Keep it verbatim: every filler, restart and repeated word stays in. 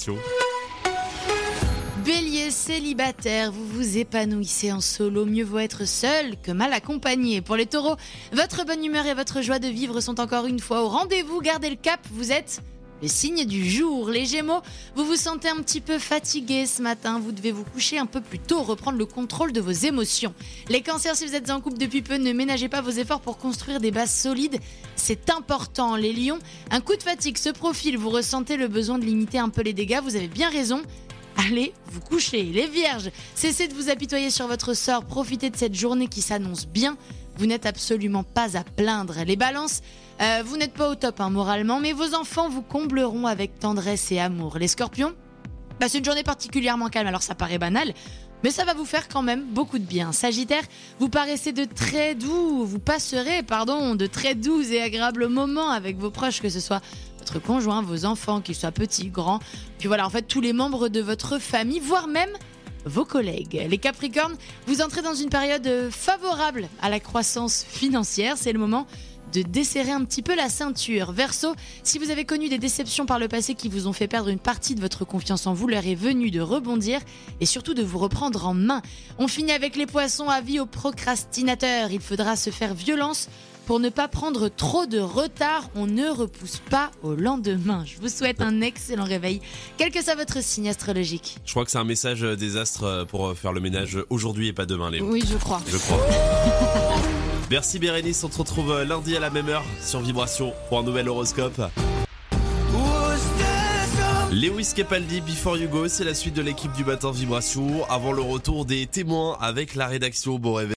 Vibration. Bélier, célibataire, vous vous épanouissez en solo, mieux vaut être seul que mal accompagné. Pour les taureaux, votre bonne humeur et votre joie de vivre sont encore une fois au rendez-vous, gardez le cap, vous êtes le signe du jour. Les gémeaux, vous vous sentez un petit peu fatigué ce matin, vous devez vous coucher un peu plus tôt, reprendre le contrôle de vos émotions. Les cancers, si vous êtes en couple depuis peu, ne ménagez pas vos efforts pour construire des bases solides, c'est important. Les lions, un coup de fatigue se profile, vous ressentez le besoin de limiter un peu les dégâts, vous avez bien raison. Allez vous coucher. Les vierges, cessez de vous apitoyer sur votre sort, profitez de cette journée qui s'annonce bien, vous n'êtes absolument pas à plaindre. Les balances, euh, vous n'êtes pas au top hein, moralement, mais vos enfants vous combleront avec tendresse et amour. Les scorpions, bah, c'est une journée particulièrement calme, alors ça paraît banal, mais ça va vous faire quand même beaucoup de bien. Sagittaire, vous paraissez de très doux, vous passerez, pardon, de très doux et agréables moments avec vos proches, que ce soit votre conjoint, vos enfants, qu'ils soient petits, grands, puis voilà, en fait, tous les membres de votre famille, voire même vos collègues. Les Capricornes, vous entrez dans une période favorable à la croissance financière, c'est le moment de desserrer un petit peu la ceinture. Verseau, si vous avez connu des déceptions par le passé qui vous ont fait perdre une partie de votre confiance en vous, l'heure est venue de rebondir et surtout de vous reprendre en main. On finit avec les poissons, avis aux procrastinateurs. Il faudra se faire violence pour ne pas prendre trop de retard. On ne repousse pas au lendemain. Je vous souhaite un excellent réveil, quel que soit votre signe astrologique. Je crois que c'est un message des astres pour faire le ménage aujourd'hui et pas demain, Léo. Oui, je crois. Je crois. Merci Bérénice, on se retrouve lundi à la même heure sur Vibration pour un nouvel horoscope. Lewis Capaldi, Before You Go, c'est la suite de l'équipe du matin Vibration avant le retour des témoins avec la rédaction. Bon réveil.